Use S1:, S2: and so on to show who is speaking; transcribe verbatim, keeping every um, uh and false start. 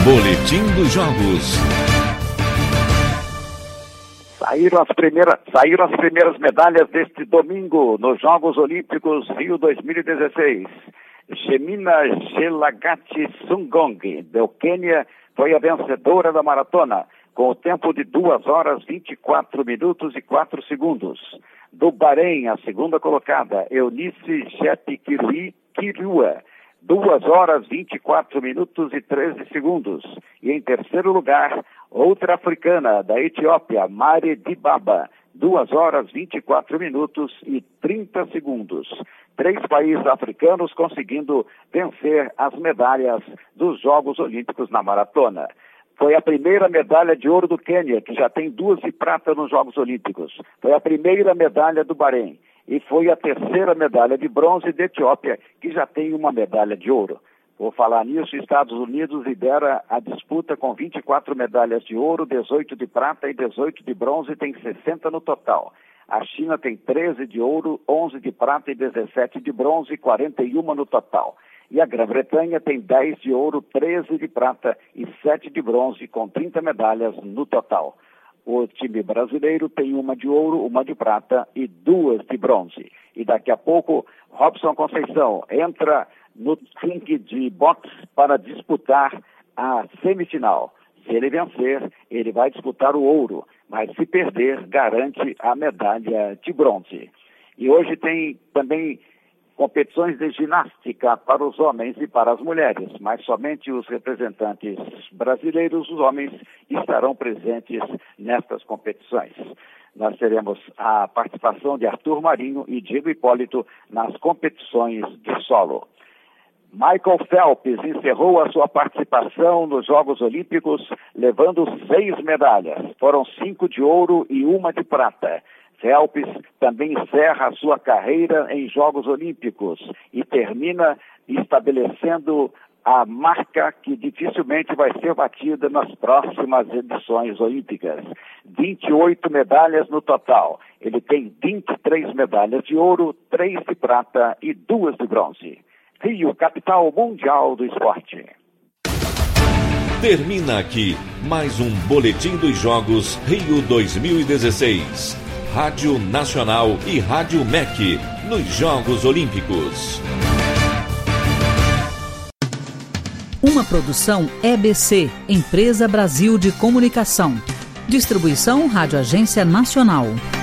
S1: Boletim dos Jogos.
S2: Saíram as primeiras, saíram as primeiras medalhas deste domingo nos Jogos Olímpicos Rio dois mil e dezesseis. Shemina Chelagati Sungong, do Quênia, foi a vencedora da maratona, com o tempo de duas horas, vinte e quatro minutos e quatro segundos. Do Bahrein, a segunda colocada, Eunice Chepikirui Kirua, duas horas, vinte e quatro minutos e treze segundos. E em terceiro lugar, outra africana, da Etiópia, Mari Dibaba, duas horas, vinte e quatro minutos e trinta segundos. Três países africanos conseguindo vencer as medalhas dos Jogos Olímpicos na maratona. Foi a primeira medalha de ouro do Quênia, que já tem duas de prata nos Jogos Olímpicos. Foi a primeira medalha do Bahrein. E foi a terceira medalha de bronze da Etiópia, que já tem uma medalha de ouro. Vou falar nisso, Estados Unidos lidera a disputa com vinte e quatro medalhas de ouro, dezoito de prata e dezoito de bronze, tem sessenta no total. A China tem treze de ouro, onze de prata e dezessete de bronze, quarenta e um no total. E a Grã-Bretanha tem dez de ouro, treze de prata e sete de bronze, com trinta medalhas no total. O time brasileiro tem uma de ouro, uma de prata e duas de bronze. E daqui a pouco, Robson Conceição entra no ringue de boxe para disputar a semifinal. Se ele vencer, ele vai disputar o ouro, mas se perder, garante a medalha de bronze. E hoje tem também competições de ginástica para os homens e para as mulheres, mas somente os representantes brasileiros, os homens, estarão presentes nestas competições. Nós teremos a participação de Arthur Marinho e Diego Hipólito nas competições de solo. Michael Phelps encerrou a sua participação nos Jogos Olímpicos, levando seis medalhas. Foram cinco de ouro e uma de prata. Phelps também encerra a sua carreira em Jogos Olímpicos e termina estabelecendo a marca que dificilmente vai ser batida nas próximas edições olímpicas. vinte e oito medalhas no total. Ele tem vinte e três medalhas de ouro, três de prata e duas de bronze. Rio, capital mundial do esporte.
S1: Termina aqui mais um Boletim dos Jogos Rio dois mil e dezesseis. Rádio Nacional e Rádio M E C nos Jogos Olímpicos.
S3: Uma produção E B C, Empresa Brasil de Comunicação. Distribuição Rádio Agência Nacional.